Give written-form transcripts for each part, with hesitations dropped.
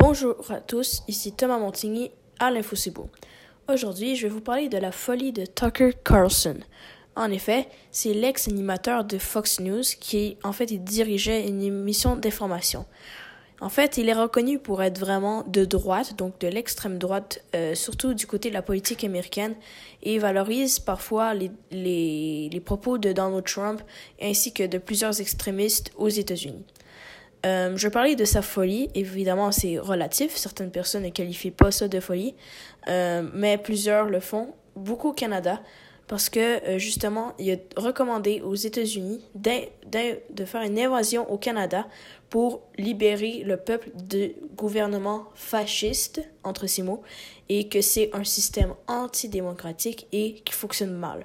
Bonjour à tous, ici Thomas Montigny à l'Info C'est Beau. Aujourd'hui, je vais vous parler de la folie de Tucker Carlson. En effet, c'est l'ex-animateur de Fox News qui, il dirigeait une émission d'information. En fait, il est reconnu pour être vraiment de droite, donc de l'extrême droite, surtout du côté de la politique américaine, et valorise parfois les propos de Donald Trump ainsi que de plusieurs extrémistes aux États-Unis. Je vais parler de sa folie. Évidemment, c'est relatif. Certaines personnes ne qualifient pas ça de folie, mais plusieurs le font, beaucoup au Canada, parce que justement, il a recommandé aux États-Unis de faire une invasion au Canada pour libérer le peuple du gouvernement fasciste, entre ces mots, et que c'est un système antidémocratique et qui fonctionne mal.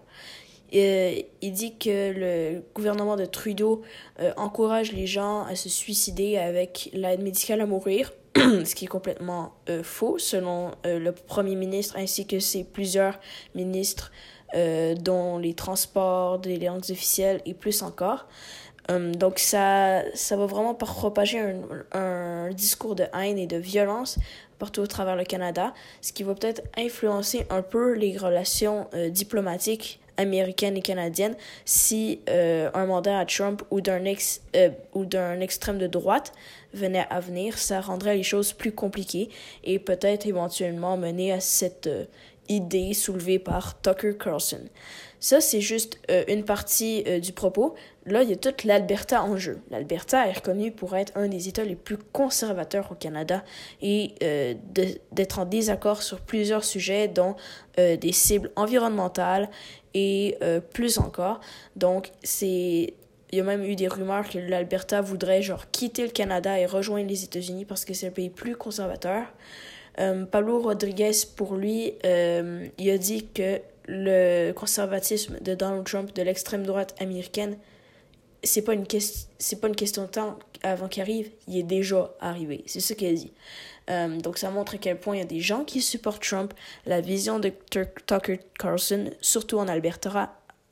Il dit que le gouvernement de Trudeau encourage les gens à se suicider avec l'aide médicale à mourir, ce qui est complètement faux selon le premier ministre ainsi que ses plusieurs ministres dont les transports, des langues officielles et plus encore. Donc ça va vraiment propager un discours de haine et de violence partout au travers le Canada, ce qui va peut-être influencer un peu les relations diplomatiques américaine et canadienne si un mandat à Trump ou d'un extrême de droite venait à venir, ça rendrait les choses plus compliquées et peut-être éventuellement mener à cette idée soulevée par Tucker Carlson. Ça, c'est juste une partie du propos. Là, il y a toute l'Alberta en jeu. L'Alberta est reconnue pour être un des États les plus conservateurs au Canada et d'être en désaccord sur plusieurs sujets, dont des cibles environnementales et plus encore. Donc, il y a même eu des rumeurs que l'Alberta voudrait quitter le Canada et rejoindre les États-Unis parce que c'est un pays plus conservateur. Pablo Rodriguez, pour lui, il a dit que le conservatisme de Donald Trump, de l'extrême droite américaine, c'est pas une question de temps avant qu'il arrive, il est déjà arrivé. C'est ce qu'il a dit. Donc ça montre à quel point il y a des gens qui supportent Trump, la vision de Tucker Carlson, surtout en Alberta,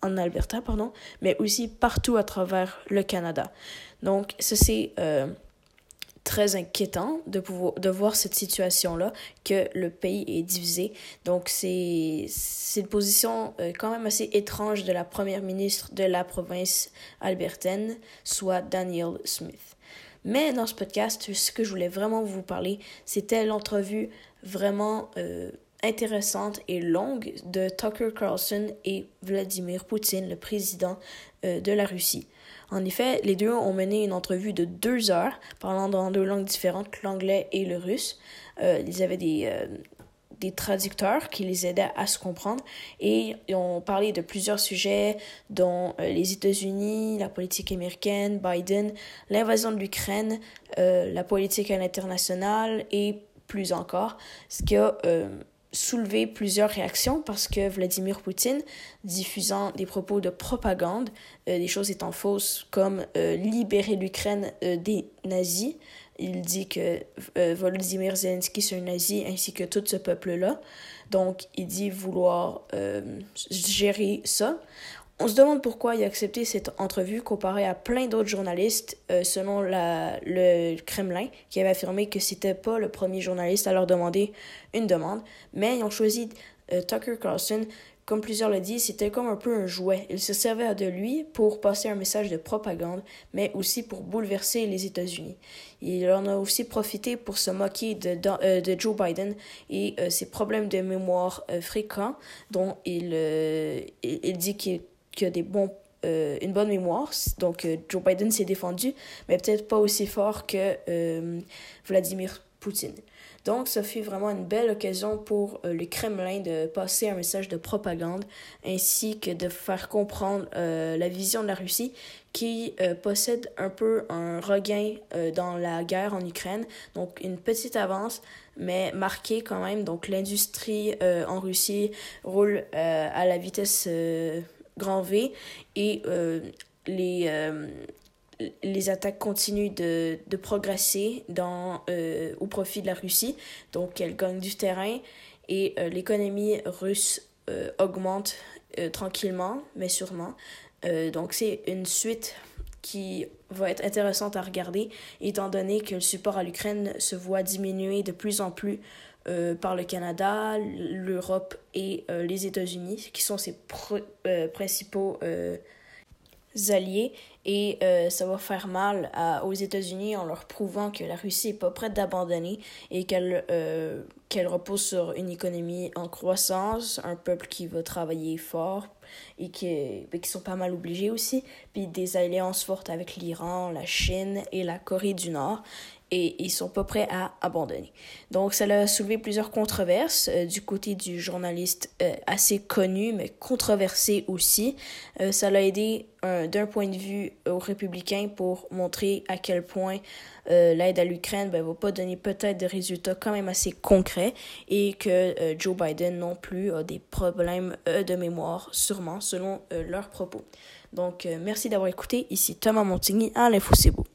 mais aussi partout à travers le Canada. Donc ça c'est très inquiétant de voir cette situation-là, que le pays est divisé. Donc, c'est une position quand même assez étrange de la première ministre de la province albertaine, soit Danielle Smith. Mais dans ce podcast, ce que je voulais vraiment vous parler, c'était l'entrevue vraiment intéressante et longue de Tucker Carlson et Vladimir Poutine, le président de la Russie. En effet, les deux ont mené une entrevue de 2 heures, parlant dans 2 langues différentes, l'anglais et le russe. Ils avaient des traducteurs qui les aidaient à se comprendre et ils ont parlé de plusieurs sujets, dont les États-Unis, la politique américaine, Biden, l'invasion de l'Ukraine, la politique à l'international et plus encore, ce qui a soulevé plusieurs réactions parce que Vladimir Poutine, diffusant des propos de propagande, des choses étant fausses comme libérer l'Ukraine des nazis, il dit que Volodymyr Zelensky c'est un nazi ainsi que tout ce peuple-là. Donc, il dit vouloir gérer ça. On se demande pourquoi il a accepté cette entrevue comparé à plein d'autres journalistes, selon le Kremlin, qui avait affirmé que c'était pas le premier journaliste à leur demander une demande. Mais ils ont choisi Tucker Carlson. Comme plusieurs le disent, c'était comme un peu un jouet. Il se servait de lui pour passer un message de propagande, mais aussi pour bouleverser les États-Unis. Il en a aussi profité pour se moquer de Joe Biden et ses problèmes de mémoire fréquents, dont il dit qu'il a une bonne mémoire. Donc, Joe Biden s'est défendu, mais peut-être pas aussi fort que Vladimir Poutine. Donc, ça fut vraiment une belle occasion pour le Kremlin de passer un message de propagande ainsi que de faire comprendre la vision de la Russie qui possède un peu un regain dans la guerre en Ukraine. Donc, une petite avance, mais marquée quand même. Donc, l'industrie en Russie roule à la vitesse grand V et les attaques continuent de progresser au profit de la Russie. Donc, elle gagne du terrain et l'économie russe augmente tranquillement, mais sûrement. Donc, c'est une suite qui va être intéressante à regarder, étant donné que le support à l'Ukraine se voit diminuer de plus en plus par le Canada, l'Europe et les États-Unis, qui sont ses principaux alliés. Et ça va faire mal aux États-Unis en leur prouvant que la Russie n'est pas prête d'abandonner et qu'elle repose sur une économie en croissance, un peuple qui va travailler fort et qui sont pas mal obligés aussi, puis des alliances fortes avec l'Iran, la Chine et la Corée du Nord. Et ils sont pas prêts à abandonner. Donc, ça a soulevé plusieurs controverses du côté du journaliste assez connu, mais controversé aussi. Ça l'a aidé d'un point de vue aux républicains pour montrer à quel point l'aide à l'Ukraine va pas donner peut-être des résultats quand même assez concrets et que Joe Biden non plus a des problèmes de mémoire, sûrement, selon leurs propos. Donc, merci d'avoir écouté. Ici Thomas Montigny à l'Info C'est Beau.